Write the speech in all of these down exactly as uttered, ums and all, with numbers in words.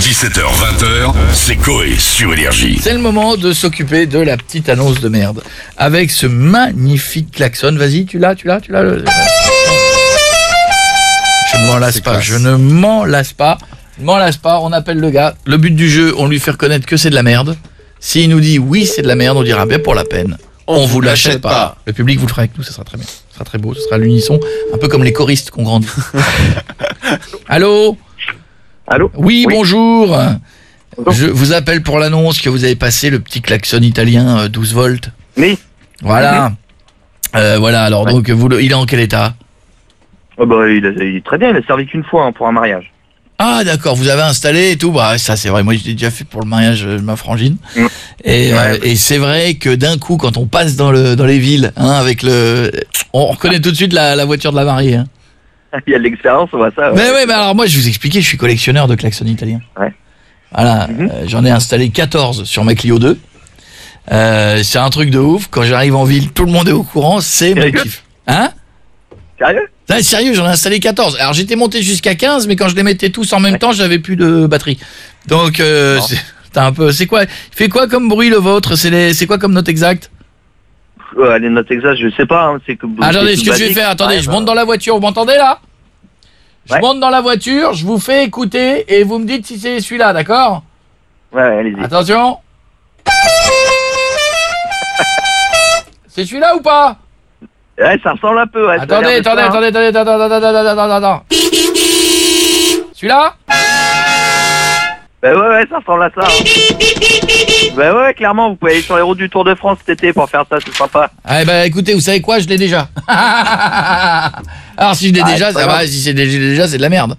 dix-sept heures vingt, c'est Coé sur Énergie. C'est le moment de s'occuper de la petite annonce de merde. Avec ce magnifique klaxon. Vas-y, tu l'as, tu l'as, tu l'as. Le... Je ne m'en lasse C'est pas, classe. je ne m'en lasse pas. Je ne m'en lasse pas, on appelle le gars. Le but du jeu, on lui fait reconnaître que c'est de la merde. S'il nous dit oui, c'est de la merde, on dira bien pour la peine. On, on vous l'achète pas. pas. Le public vous le fera avec nous, ça sera très bien. Ça sera très beau, ce sera l'unisson. Un peu comme les choristes qu'on grandit. Allô ? Allô ? Oui, Oui. bonjour. Bonjour. Je vous appelle pour l'annonce que vous avez passé le petit klaxon italien euh, douze volts. Oui. Voilà. Euh, voilà, alors Ouais. donc vous, le- il est en quel état ? Oh bah, il, a, il est très bien, il a servi qu'une fois hein, pour un mariage. Ah d'accord, vous avez installé et tout. Bah ça c'est vrai, moi je l'ai déjà fait pour le mariage de ma frangine. Mm. Et, Ouais. euh, et c'est vrai que d'un coup quand on passe dans le dans les villes, hein, avec le, on reconnaît tout de suite la, la voiture de la mariée. Hein. Il y a de l'expérience, on voit ça. Ouais. Mais ouais, mais alors moi je vous expliquais, je suis collectionneur de klaxons italiens. Ouais. Voilà, Mhm. euh, j'en ai installé quatorze sur ma Clio deux. Euh, c'est un truc de ouf. Quand j'arrive en ville, tout le monde est au courant. C'est mon Sérieux kiff. Hein? Sérieux ? Ah, sérieux, j'en ai installé quatorze. Alors j'étais monté jusqu'à quinze, mais quand je les mettais tous en même Ouais. temps, j'avais plus de batterie. Donc euh, Non. c'est t'as un peu. C'est quoi? Il fait quoi comme bruit le vôtre? C'est les... c'est quoi comme note exacte? Ouais, les notes exactes, je sais pas. Hein, c'est que. Attendez, c'est ce tout que je vais basique. faire, attendez, Ouais, je bah, monte dans la voiture. Vous m'entendez là? Je Ouais. monte dans la voiture, je vous fais écouter et vous me dites si c'est celui-là, d'accord? Ouais, ouais, allez-y. Attention. C'est celui-là ou pas? Ouais, ça ressemble un peu. Ouais, ça a Attendez, l'air de attendez, ça, hein. attendez, attendez, attendez, attendez, attendez, attendez, attendez. Celui-là? Bah ouais, ouais, ça ressemble à ça. Hein. Bah ouais, ouais, clairement, vous pouvez aller sur les routes du Tour de France cet été pour faire ça, c'est sympa. Ah bah écoutez, vous savez quoi, je l'ai déjà. Alors si je l'ai Ah, déjà, c'est pas ça va, grave. si c'est déjà, déjà, c'est de la merde.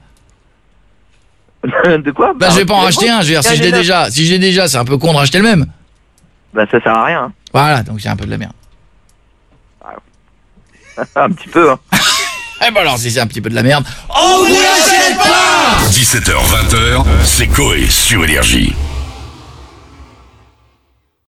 De quoi? Bah je vais pas en racheter un, je veux dire, si je l'ai neuf. déjà, si je l'ai déjà, c'est un peu con de racheter le même. Bah ça sert à rien. Hein. Voilà, donc c'est un peu de la merde. un petit peu. Hein. Eh ben alors si c'est un petit peu de la merde, on vous l'achète pas. dix-sept heures vingt, c'est Coé sur Énergie.